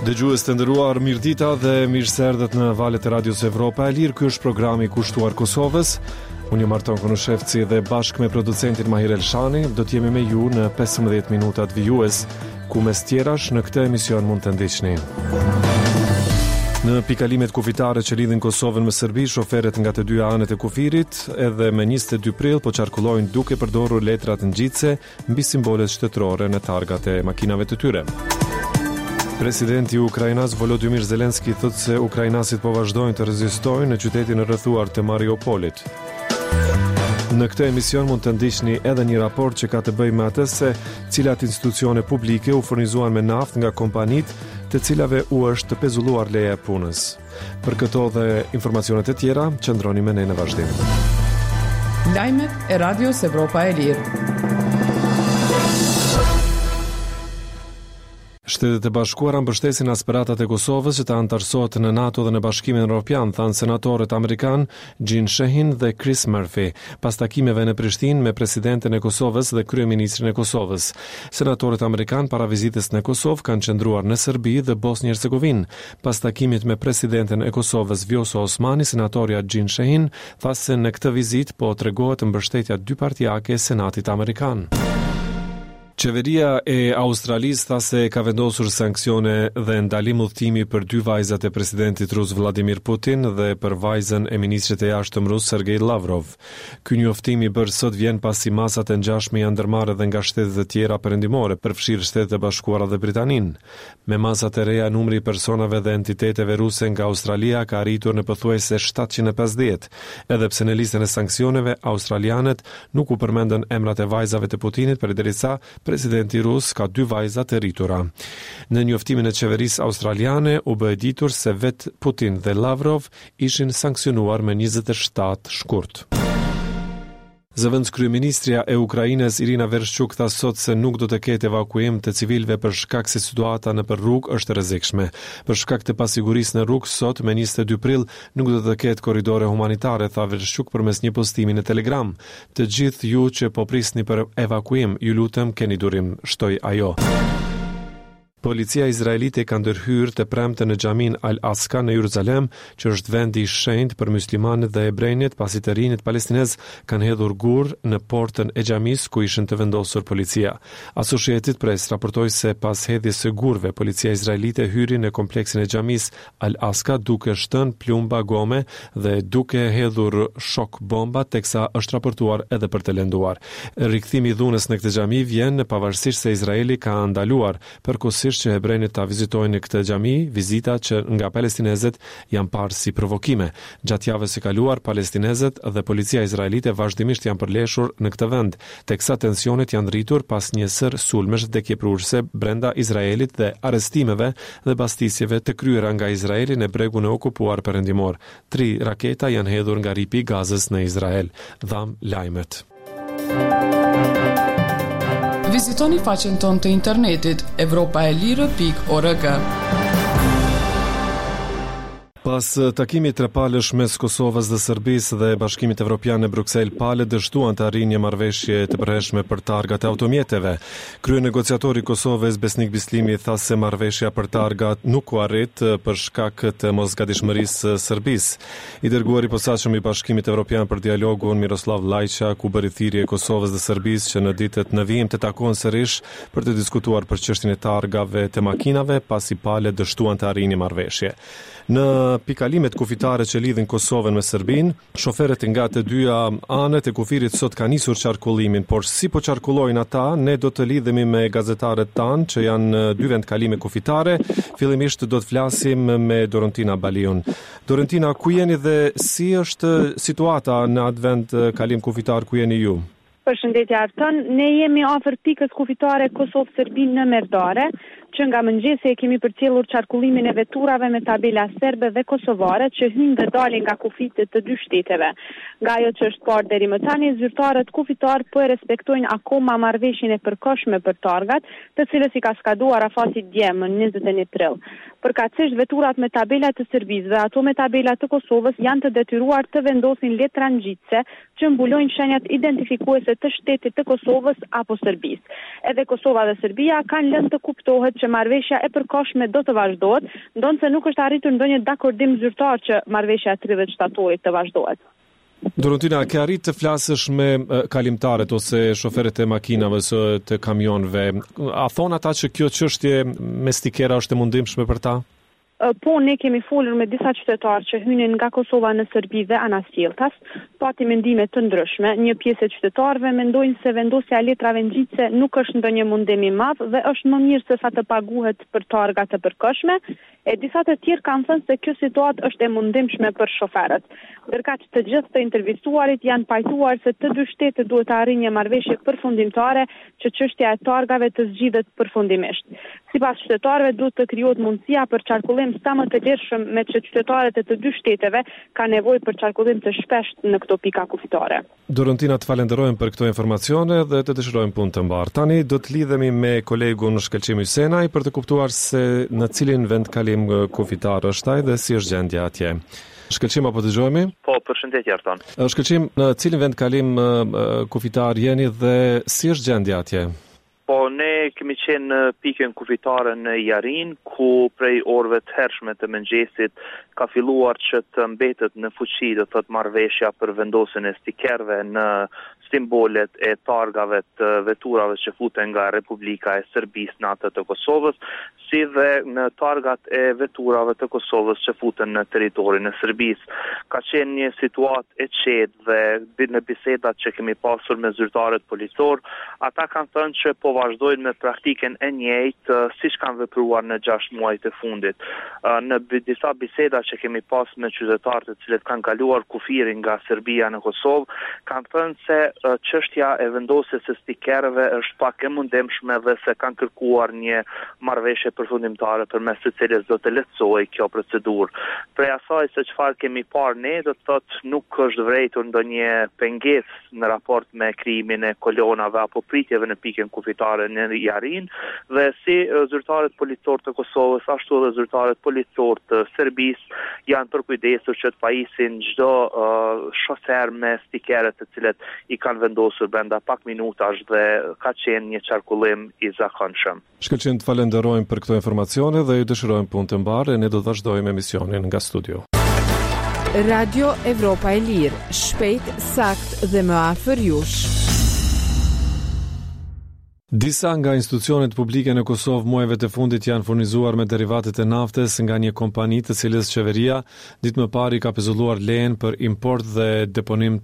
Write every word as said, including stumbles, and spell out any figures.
Dëgjues të nderuar, mirëdita dhe mirëserdhet në valët e Radios Evropa e Lirë. Ky është programi i kushtuar Kosovës. Unë jam Arton Konushevci dhe bashkë me producentin Mahir Elshani do të jemi me ju në pesëmbëdhjetë minutat vijues, ku mes tjerash në këtë emision mund të ndiqni. Në pikalimet kufitare që lidhin Kosovën me Serbi, shoferët nga të dyja anët e kufirit edhe me njëzet e dy prill po qarkullojnë duke përdorur letrat ngjitse mbi simbolet shtetërore në targat e makinave të tyre. Presidenti i Ukrainas Volodymyr Zelensky thotë se ukrainasit po vazhdojnë të rezistojnë në qytetin e rrethuar të Mariupolit. Në këtë emision mund të ndiqni edhe një raport që ka të bëjë me atë se cilat institucione publike u furnizuan me naftë nga kompanitë të cilave u është pezulluar leja e punës. Për këto dhe informacionet e tjera, qëndroni me ne në vazhdim. Lajmet e Radios Evropa e Lirë. Shtetet e Bashkuara mbështesin aspiratat e Kosovës që të antarësohet në NATO dhe në Bashkimin Evropian, thanë senatorët amerikan Jean Shehin dhe Chris Murphy, pas takimeve në Prishtinë me presidenten e Kosovës dhe kryeministrin e Kosovës. Senatorët amerikan para vizitës në Kosovë kanë qëndruar në Serbi dhe Bosnjë Hercegovinë. Pas takimit me presidenten e Kosovës Vjosa Osmani, senatorja Jean Shehin tha se në këtë vizitë po tregohet mbështetja dypartijake e Senatit amerikan. Qeveria e Australisë tha se ka vendosur sanksione dhe ndalim udhëtimi për dy vajzat e presidentit rus Vladimir Putin dhe për vajzën e ministrit të jashtëm rus Sergej Lavrov. Ky njoftim i bërë sot vjen pasi masat e ngjashme janë ndërmarrë edhe nga shtetet e tjera perëndimore, përfshirë Shtetet e Bashkuara dhe Britaninë. Me masat e reja, numri i personave dhe entiteteve ruse nga Australia ka arritur në pothuajse shtatëqind e pesëdhjetë. Edhe pse në listën e sanksioneve australianët nuk u përmendën emrat e vajzave të Putinit, përderisa presidenti rus ka dy vajza të rritura. Në njoftimin e qeverisë australiane u bë e ditur se vet Putin dhe Lavrov ishin sanksionuar me njëzet e shtatë shkurt. Zëvendës kryeministrja e Ukrainës Irina Vereshchuk tha sot se nuk do të ketë evakuim të civilëve për shkak se situata nëpër rrugë është rrezikshme. Për shkak të pasigurisë në rrugë sot me njëzet e dy prill nuk do të ketë korridore humanitare, tha Vereshchuk përmes një postimi në Telegram. Të gjithë ju që po prisni për evakuim, ju lutem keni durim, shtoi ajo. Policia izraelite ka ndërhyrë të premte në xhamin Al-Aqsa në Jeruzalem, që është vendi i shenjtë për muslimanët dhe hebrejët, pasi të rinjt palestinez kanë hedhur gur në portën e xhamisë ku ishin të vendosur policia. Associated Press raportoi se pas hedhjes së gurve, policia izraelite hyri në kompleksin e xhamisë Al-Aqsa duke shtënë plumba gome dhe duke hedhur shok bomba, teksa është raportuar edhe për të lënduar. Rikthimi i dhunës në këtë xhami vjen pavarësisht se Izraeli ka ndaluar përkohësisht që hebrejët ta vizitojnë këtë xhami, vizita që nga palestinezët janë parë si provokime. Gjatë javës së kaluar, palestinezët dhe policia izraelite vazhdimisht janë përleshur në këtë vend, teksa tensionet janë rritur pas një sër sulmesh vdekjeprurëse brenda Izraelit dhe arrestimeve dhe bastisjeve të kryera nga Izraeli në bregun e okupuar perëndimor. Tri raketa janë hedhur nga ripi i Gazës në Izrael. Dham lajmet. Vizitoni faqen tonë të internetit evropaelire pikë org. Pas takimit trepalësh mes Kosovës dhe Serbisë dhe Bashkimit Evropian në Bruksel, palët dështuan të arrijnë një marrëveshje të përhershme për targat e automjeteve. Kryenegociatori i Kosovës Besnik Bislimi tha se marrëveshja për targat nuk u arrit për shkak të mosgatishmërisë së Serbisë. I dërguari i posaçëm i Bashkimit Evropian për dialogun Miroslav Lajçak u bëri thirrje Kosovës dhe Serbisë që në ditët në vijim të takohen sërish për të diskutuar për çështjen e targave të makinave, pasi palët dështuan të arrijnë një marrëveshje. Në pikalimet kufitare që lidhin Kosovën me Serbinë, shoferët nga të dyja anët e kufirit sot kanë nisur qarkullimin, por si po qarkullojnë ata, ne do të lidhemi me gazetarët tanë që janë në dy vendkalime kufitare. Fillimisht do të flasim me Dorontina Baliun. Dorontina, ku jeni dhe si është situata në atë vend kalim kufitar ku jeni ju? Përshëndetje Arton, ne jemi afër pikës kufitare Kosovë-Serbinë në Merdare, që nga mëngjesi e kemi përcjellur qarkullimin e veturave me tabela serbe dhe kosovare që hyjnë dhe dalin nga kufitet të dy shteteve. Nga ajo që është parë deri më tani, zyrtarët kufitar po e respektojnë akoma marrëveshjen e përkohshme për targat, të cilës i ka skaduar afati dje më njëzet e një prill. Përkatësisht veturat me tabela të Serbisë dhe ato me tabela të Kosovës janë të detyruar të vendosin letra ngjitse që mbulojnë shenjat identifikuese drejtave të shtetit të Kosovës apo Serbisë. Edhe Kosova dhe Serbia kanë lënë të kuptohet që marrëveshja e përkohshme do të vazhdohet, ndonse nuk është arritur ndonjë dakordim zyrtar që marrëveshja e tridhjetë shtatorit të vazhdohet. Dorontina, ke arrit të flasësh me kalimtarët ose shoferët e makinave ose të kamionëve? A thon ata që kjo çështje me stikera është e mundimshme për ta? Po, ne kemi folur me disa qytetarë që hynin nga Kosova në Serbi dhe Anasjeltas, pati mendime të ndryshme. Një pjesë e qytetarëve mendojnë se vendosja e letrave ngjitse nuk është ndonjë mundim i madh dhe është më mirë se sa të paguhet për targa të përkohshme. E disa të tjerë kanë thënë se kjo situatë është e mundimshme për shoferët. Ndërkaq të gjithë të intervistuarit janë pajtuar se të dy shtetet duhet të arrijnë një marrëveshje përfundimtare që çështja e targave të zgjidhet përfundimisht. Sipas qytetarëve duhet të krijohet mundësia për qarkullim sa më të lirshëm me që qytetarët e të dy shteteve kanë nevojë për qarkullim të shpeshtë në këto pika kufitore. Dorontina, të falenderojmë për këto informacione dhe të dëshirojmë punë të mbarë. Tani do të lidhemi me kolegun Shkëlqim Hysenaj për të kuptuar se në cilin vend kalim kufitar është ai dhe si është gjendja atje. Shkëlqim, apo dëgjojemi? Po, përshëndetje Arton. Shkëlqim, në cilin vend kalim kufitar jeni dhe si është gjendja atje? Po, ne kemi qenë në pikën kufitare në Jarin, ku prej orëve të hershme të mëngjesit ka filluar që të mbetet në fuqi do të thotë marrëveshja për vendosjen e stikerëve në simbolet e targave të veturave që futen nga Republika e Serbisë në atë të Kosovës, si dhe në targat e veturave të Kosovës që futen në territorin e Serbisë. Ka qenë një situatë e qetë dhe në bisedat që kemi pasur me zyrtarët policor, ata kanë thënë që po vazhdojnë me praktikën e njëjtë siç kanë vepruar në gjashtë muajt e fundit. Në disa biseda që kemi pas me qytetarët të cilët kanë kaluar kufirin nga Serbia në Kosovë, kanë thënë se çështja e vendosjes së stikerëve është pak e mundimshme dhe se kanë kërkuar një marrëveshje përfundimtare përmes së cilës do të lehtësojë kjo procedurë. Prej asaj se çfarë kemi parë ne, do të thotë nuk është vërejtur ndonjë pengesë në raport me krijimin e kolonave apo pritjeve në pikën kufitare në Jarin, dhe si zyrtarët policor të Kosovës ashtu edhe zyrtarët policor të Serbisë janë përkujdesur që të pajisin çdo uh, shofer me stikeret të cilët i kanë vendosur brenda pak minutash dhe ka qenë një qarkullim i zakonshëm. Shkëlqim, të falenderojmë për këto informacione dhe ju dëshirojmë punë të mbarë e ne do të vazhdojmë emisionin nga studio. Radio Evropa e Lirë, shpejt, sakt dhe më afër jush. Disa nga institucionet publike në Kosovë muajve të fundit janë furnizuar me derivatet e naftes nga një kompani të cilës qeveria ditë më parë ka pezulluar lejen për import dhe deponim